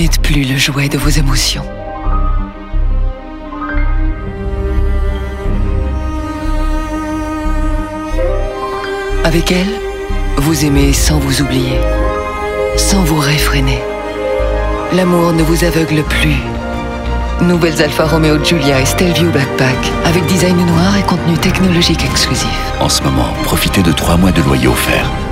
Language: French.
n'êtes plus le jouet de vos émotions. Avec elle, vous aimez sans vous oublier, sans vous réfréner. L'amour ne vous aveugle plus. Nouvelles Alfa Romeo Giulia et Stelvio Blackpack, avec design noir et contenu technologique exclusif. En ce moment, profitez de 3 mois de loyer offert.